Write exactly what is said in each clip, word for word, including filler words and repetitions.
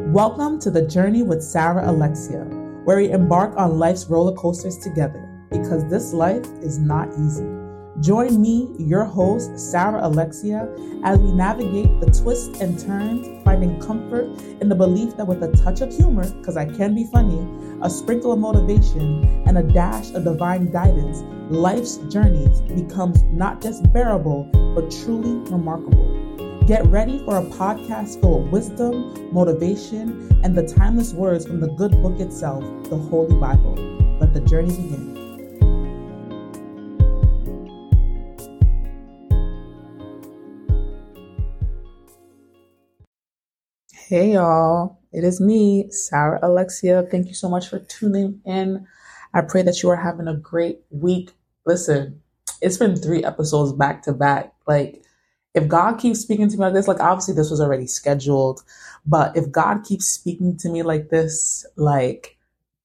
Welcome to The Journey with Sarah Alexia, where we embark on life's roller coasters together, because this life is not easy. Join me, your host, Sarah Alexia, as we navigate the twists and turns, finding comfort in the belief that with a touch of humor, because I can be funny, a sprinkle of motivation, and a dash of divine guidance, life's journeys becomes not just bearable, but truly remarkable. Get ready for a podcast full of wisdom, motivation, and the timeless words from the good book itself, the Holy Bible. Let the journey begin. Hey y'all, it is me, Sarah Alexia. Thank you so much for tuning in. I pray that you are having a great week. Listen, it's been three episodes back to back. Like, if God keeps speaking to me like this, like obviously this was already scheduled, but if God keeps speaking to me like this, like,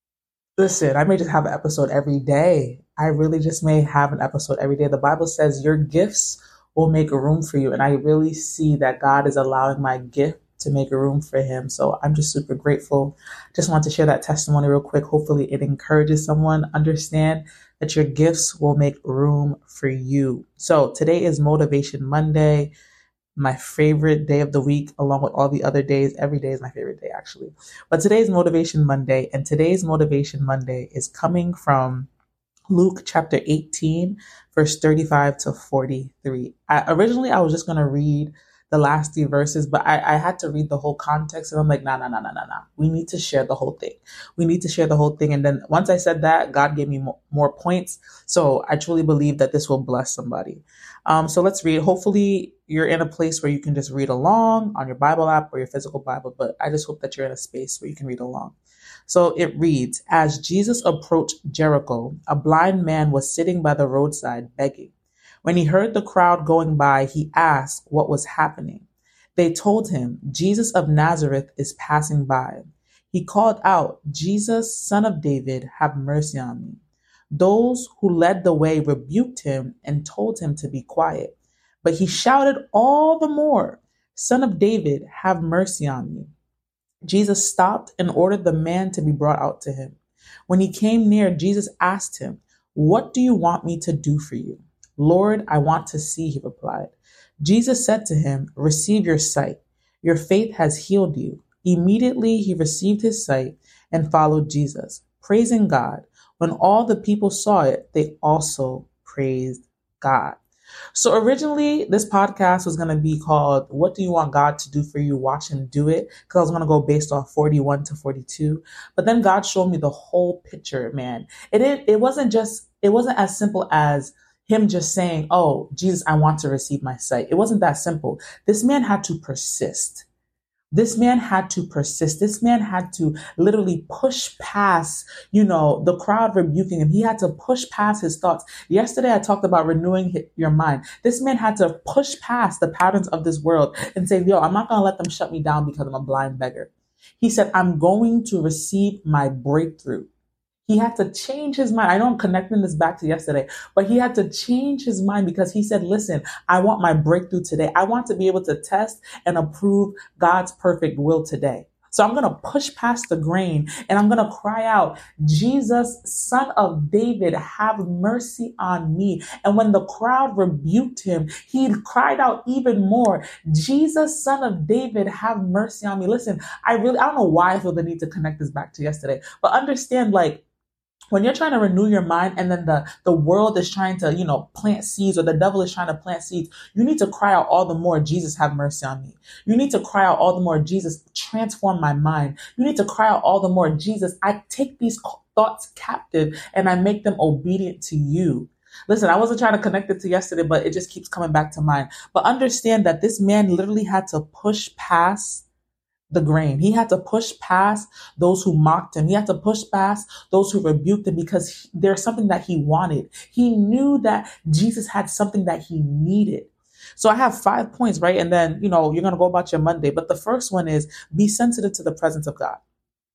listen, I may just have an episode every day. I really just may have an episode every day. The Bible says your gifts will make room for you. And I really see that God is allowing my gift to make a room for him. So I'm just super grateful. Just want to share that testimony real quick. Hopefully it encourages someone. Understand that your gifts will make room for you. So today is Motivation Monday, my favorite day of the week, along with all the other days. Every day is my favorite day, actually. But today is Motivation Monday, and today's Motivation Monday is coming from Luke chapter eighteen, verse thirty-five to forty-three. I, originally, I was just going to read the last three verses, but I, I had to read the whole context, and I'm like, nah, nah, nah, nah, nah, nah. We need to share the whole thing. We need to share the whole thing. And then once I said that, God gave me mo- more points. So I truly believe that this will bless somebody. Um, so let's read. Hopefully you're in a place where you can just read along on your Bible app or your physical Bible, but I just hope that you're in a space where you can read along. So it reads, as Jesus approached Jericho, a blind man was sitting by the roadside begging. When he heard the crowd going by, he asked what was happening. They told him, Jesus of Nazareth is passing by. He called out, Jesus, Son of David, have mercy on me. Those who led the way rebuked him and told him to be quiet. But he shouted all the more, Son of David, have mercy on me. Jesus stopped and ordered the man to be brought out to him. When he came near, Jesus asked him, what do you want me to do for you? Lord, I want to see, he replied. Jesus said to him, receive your sight. Your faith has healed you. Immediately he received his sight and followed Jesus, praising God. When all the people saw it, they also praised God. So originally this podcast was going to be called, what do you want God to do for you? Watch him do it. Because I was going to go based off forty-one to forty-two. But then God showed me the whole picture, man. It didn't, it wasn't just, it wasn't as simple as him just saying, oh, Jesus, I want to receive my sight. It wasn't that simple. This man had to persist. This man had to persist. This man had to literally push past, you know, the crowd rebuking him. He had to push past his thoughts. Yesterday, I talked about renewing your mind. This man had to push past the patterns of this world and say, yo, I'm not going to let them shut me down because I'm a blind beggar. He said, I'm going to receive my breakthrough. He had to change his mind. I know I'm connecting this back to yesterday, but he had to change his mind because he said, listen, I want my breakthrough today. I want to be able to test and approve God's perfect will today. So I'm going to push past the grain and I'm going to cry out, Jesus, Son of David, have mercy on me. And when the crowd rebuked him, he cried out even more, Jesus, Son of David, have mercy on me. Listen, I really, I don't know why I feel the need to connect this back to yesterday, but understand, like, when you're trying to renew your mind and then the, the world is trying to, you know, plant seeds, or the devil is trying to plant seeds, you need to cry out all the more, Jesus, have mercy on me. You need to cry out all the more, Jesus, transform my mind. You need to cry out all the more, Jesus, I take these thoughts captive and I make them obedient to you. Listen, I wasn't trying to connect it to yesterday, but it just keeps coming back to mind. But understand that this man literally had to push past the grain. He had to push past those who mocked him. He had to push past those who rebuked him because he, there's something that he wanted. He knew that Jesus had something that he needed. So I have five points, right? And then, you know, you're going to go about your Monday. But the first one is be sensitive to the presence of God.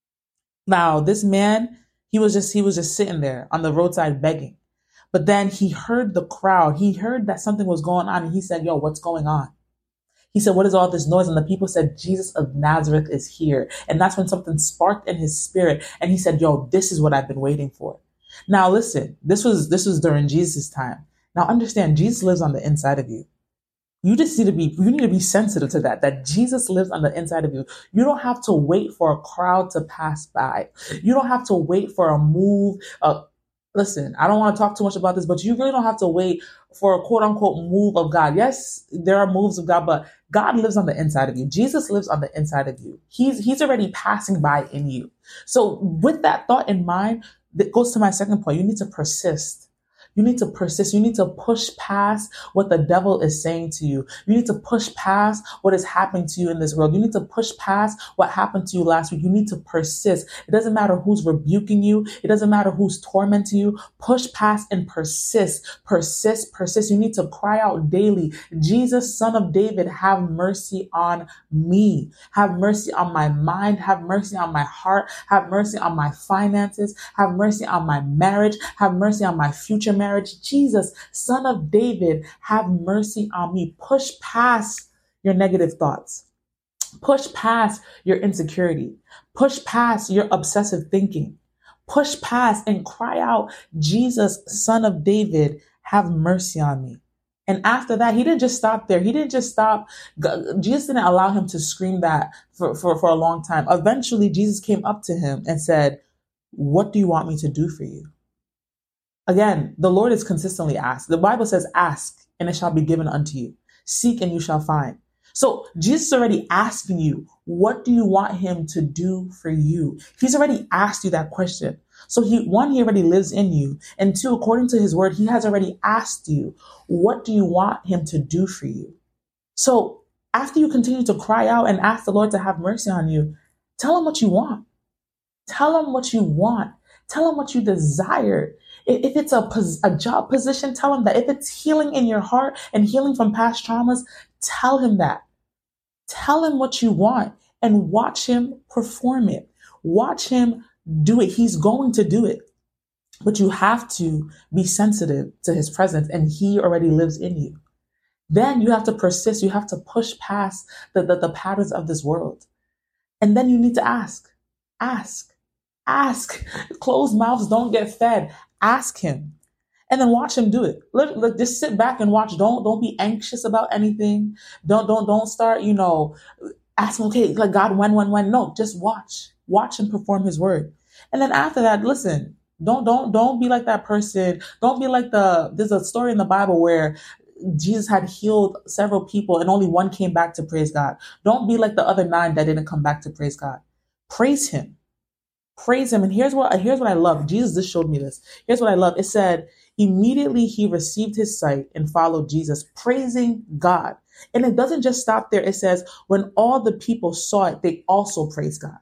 Now, this man, he was just, he was just sitting there on the roadside begging. But then he heard the crowd. He heard that something was going on and he said, yo, what's going on? He said, what is all this noise? And the people said, Jesus of Nazareth is here. And that's when something sparked in his spirit. And he said, yo, this is what I've been waiting for. Now, listen, this was, this was during Jesus' time. Now understand, Jesus lives on the inside of you. You just need to be, you need to be sensitive to that, that Jesus lives on the inside of you. You don't have to wait for a crowd to pass by. You don't have to wait for a move. Uh, listen, I don't want to talk too much about this, but you really don't have to wait for a quote unquote move of God. Yes, there are moves of God, but God lives on the inside of you. Jesus lives on the inside of you. He's, he's already passing by in you. So with that thought in mind, that goes to my second point. You need to persist. You need to persist. You need to push past what the devil is saying to you. You need to push past what is happening to you in this world. You need to push past what happened to you last week. You need to persist. It doesn't matter who's rebuking you. It doesn't matter who's tormenting you. Push past and persist. Persist, persist. You need to cry out daily. Jesus, Son of David, have mercy on me. Have mercy on my mind. Have mercy on my heart. Have mercy on my finances. Have mercy on my marriage. Have mercy on my future marriage. Marriage. Jesus, Son of David, have mercy on me. Push past your negative thoughts. Push past your insecurity. Push past your obsessive thinking. Push past and cry out, Jesus, Son of David, have mercy on me. And after that, he didn't just stop there. He didn't just stop. Jesus didn't allow him to scream that for, for, for a long time. Eventually, Jesus came up to him and said, what do you want me to do for you? Again, the Lord is consistently asked. The Bible says, ask and it shall be given unto you. Seek and you shall find. So Jesus is already asking you, what do you want him to do for you? He's already asked you that question. So he, one, he already lives in you. And two, according to his word, he has already asked you, what do you want him to do for you? So after you continue to cry out and ask the Lord to have mercy on you, tell him what you want. Tell him what you want. Tell him what you desire. If it's a, pos- a job position, tell him that. If it's healing in your heart and healing from past traumas, tell him that. Tell him what you want and watch him perform it. Watch him do it. He's going to do it. But you have to be sensitive to his presence, and he already lives in you. Then you have to persist. You have to push past the, the, the patterns of this world. And then you need to ask, ask, ask. Closed mouths don't get fed. Ask him and then watch him do it. Let, let, just sit back and watch. Don't, don't be anxious about anything. Don't, don't, don't start, you know, asking, okay, like God, when, when, when. No, just watch, watch him perform his word. And then after that, listen, don't, don't, don't be like that person. Don't be like the, there's a story in the Bible where Jesus had healed several people and only one came back to praise God. Don't be like the other nine that didn't come back to praise God. Praise him. Praise him. And here's what, here's what I love. Jesus just showed me this. Here's what I love. It said, immediately he received his sight and followed Jesus, praising God. And it doesn't just stop there. It says, when all the people saw it, they also praised God.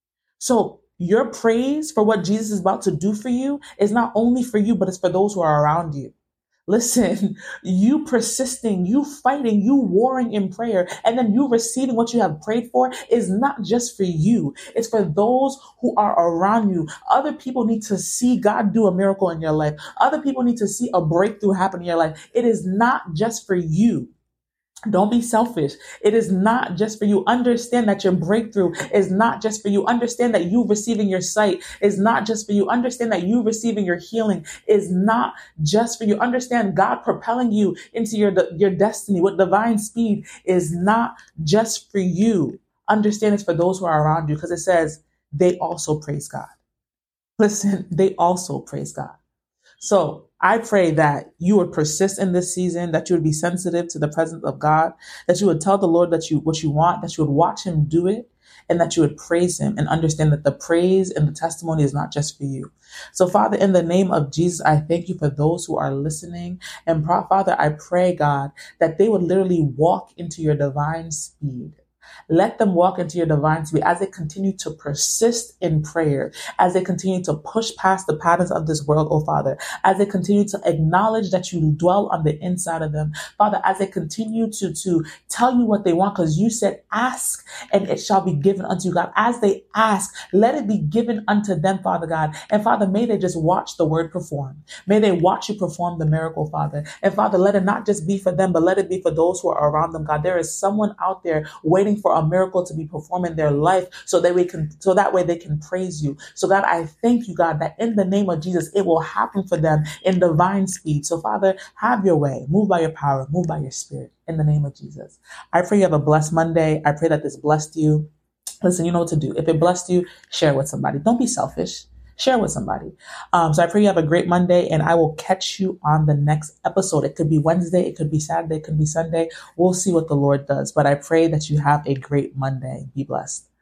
So your praise for what Jesus is about to do for you is not only for you, but it's for those who are around you. Listen, you persisting, you fighting, you warring in prayer, and then you receiving what you have prayed for is not just for you. It's for those who are around you. Other people need to see God do a miracle in your life. Other people need to see a breakthrough happen in your life. It is not just for you. Don't be selfish. It is not just for you. Understand that your breakthrough is not just for you. Understand that you receiving your sight is not just for you. Understand that you receiving your healing is not just for you. Understand God propelling you into your, your destiny with divine speed is not just for you. Understand it's for those who are around you, because it says they also praise God. Listen, they also praise God. So I pray that you would persist in this season, that you would be sensitive to the presence of God, that you would tell the Lord that you what you want, that you would watch him do it, and that you would praise him and understand that the praise and the testimony is not just for you. So, Father, in the name of Jesus, I thank you for those who are listening. And Father, I pray, God, that they would literally walk into your divine speed. Let them walk into your divine speed as they continue to persist in prayer, as they continue to push past the patterns of this world, oh Father, as they continue to acknowledge that you dwell on the inside of them. Father, as they continue to, to tell you what they want, because you said, ask and it shall be given unto you, God. As they ask, let it be given unto them, Father God. And Father, may they just watch the word perform. May they watch you perform the miracle, Father. And Father, let it not just be for them, but let it be for those who are around them, God. There is someone out there waiting for a miracle to be performed in their life so that we can, so that way they can praise you. So God, I thank you, God, that in the name of Jesus, it will happen for them in divine speed. So Father, have your way. Move by your power. Move by your spirit in the name of Jesus. I pray you have a blessed Monday. I pray that this blessed you. Listen, you know what to do. If it blessed you, share it with somebody. Don't be selfish. Share with somebody. Um, so I pray you have a great Monday, and I will catch you on the next episode. It could be Wednesday. It could be Saturday. It could be Sunday. We'll see what the Lord does. But I pray that you have a great Monday. Be blessed.